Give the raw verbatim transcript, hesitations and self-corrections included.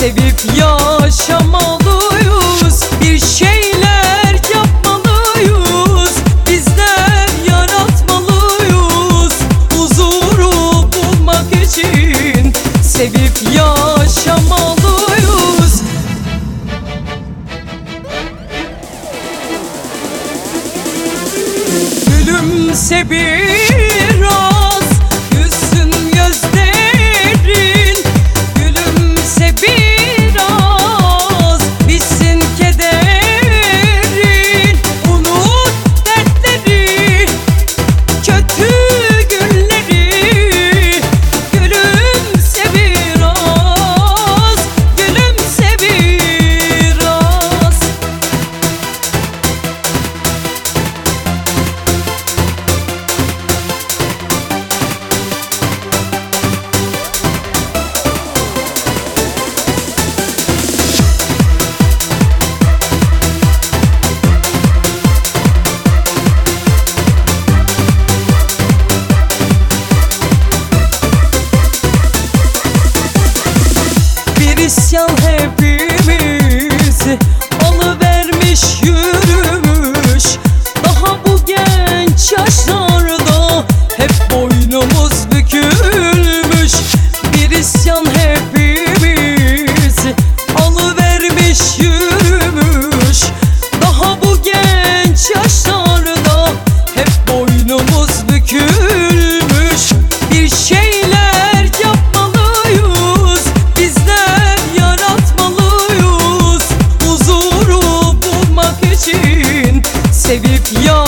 sevip yaşamalıyız. Bir şeyler yapmalıyız, bizler yaratmalıyız. Huzuru bulmak için sevip yaşamalıyız. Gülümse biraz, gülsün gözlerin. Gülümse biraz, bitsin kederin. Unut dertleri, kötü günleri. Gülümse biraz, gülümse biraz. İsyan hepimizi alıvermiş, yürümüş. Daha bu genç yaşlarda hep boynumuz bükülmüş. Bir isyan hepimizi alıvermiş, yürümüş. Daha bu genç yaşlarda hep boynumuz bükülmüş. Bir şeyler yapmalıyız, bizler yaratmalıyız. Huzuru bulmak için sevip ya